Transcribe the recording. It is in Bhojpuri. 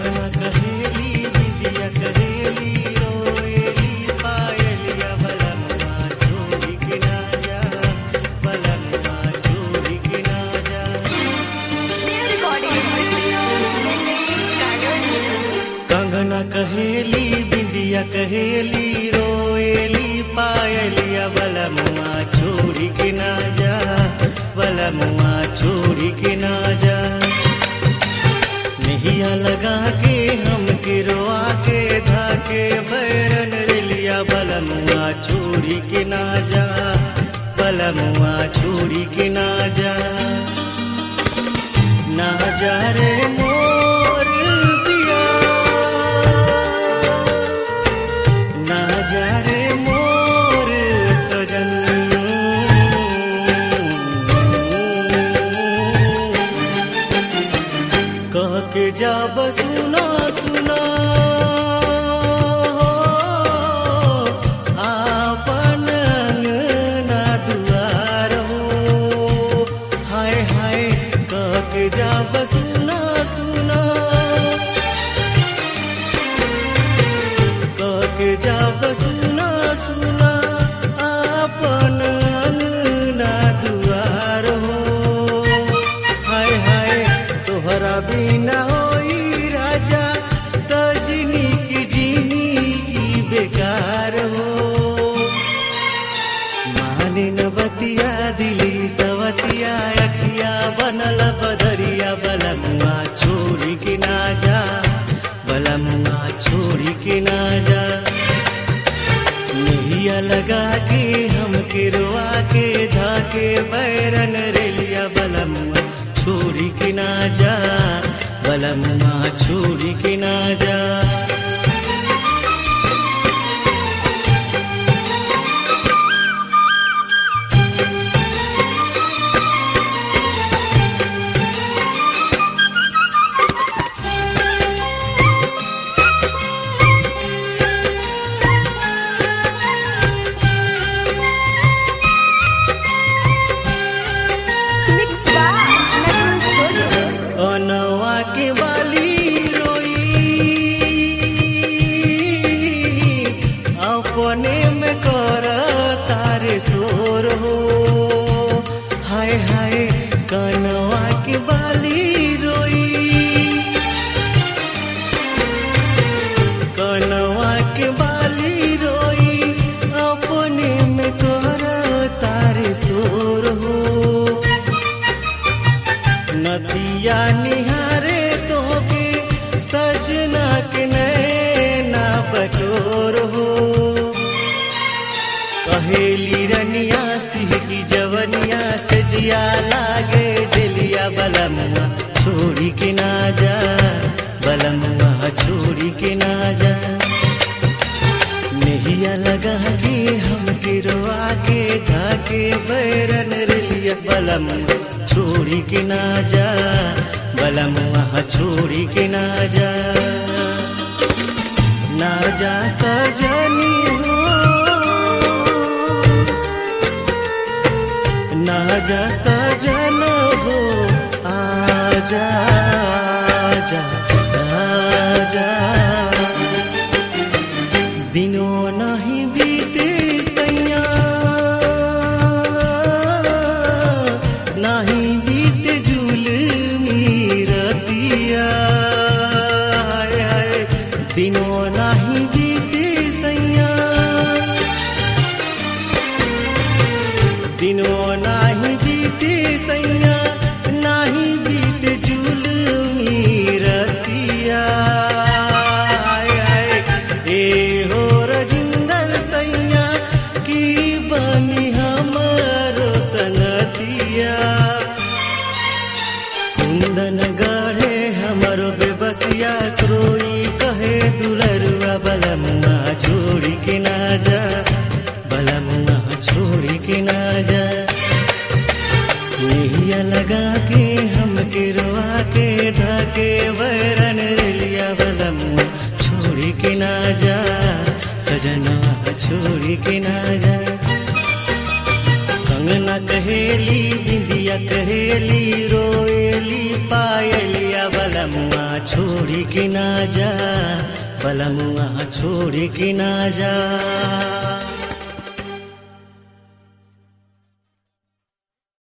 कंगना कहेली बिंदिया कहेली रोएली पायलिया बलमुआ छोड़ी के ना जा बलमुआ छोड़ी के ना जा। Dev recording studio Chennai colony. कंगना कहेली बिंदिया कहेली रोएली पायलिया बलमुआ छोड़ी के ना जा बलमुआ छोड़ी के ना जा। नैया लगा के हम रोआ के धाके बैरन रेलिया बलमुआ छोड़ी के ना जा बलमुआ छोड़ी के ना जा। ना जा रे मोर पिया ना जा रे मोर सजन कह के जा सुना सुना आपन अंगना दुआर हो हाय हाय कह के जा सुना सुना कह के जा सुना सुना आपन अंगना दुआर हो हाय हाय तोहरा बिना होई राजा तजनी की बेकार हो। माने न बतिया दिली सवतिया अखिया बनल बदरिया बलमुआ छोड़ी के ना जा बलमुआ छोड़ी के ना जा। नैया लगा के हम रोआ के धाके बैरन रेलिया बलमुआ छोड़ी के ना जा बलमुआ छोड़ी के ना जा। अनवा के बाली रोई अपने में कर तारे शोर हो हाय हाय कनवा के बाली रोई कनवा के बाली रोई अपने में कर तारे शोर हो। नदिया निहारे तोके सजना के नैना बटोर हो कहेली रनिया सिंह की जवनिया से जिया लागे दिलिया बलमुआ छोड़ी के ना जा बलमुआ छोड़ी के ना जा। नैया लगा के हम रोआ के धाके बैरन रेलिया बलमुआ छोड़ी के ना जा बलमुआ छोड़ी के ना जा। ना जा सजनी हो ना जा सजन हो आजा आजा आजा। दिनों नहीं बीते सैया नहीं बीते जुल्मी रतिया हाय हाय दिनों नहीं बीते सैया दिनों नहीं बीते सैया नहीं बीते जुल्मी रतिया हाय हाय ए हो रजिंदर सैया की बनी हमरो संगतिया कुंदन गढ़े हमरो बेबसिया क्रोई कहे दुलरुआ बलमुआ छोड़ी के ना जा बलमुआ छोड़ी के ना जा। नैया लगा के हम रोआ के धाके बैरन रेलिया बलमुआ छोड़ी के ना जा सजना छोड़ी के ना जा। कंगना कहेली बिंदिया कहेली रोएली पायलिया बलमुआ छोड़ी के ना जा बलमुआ छोड़ी के ना जा।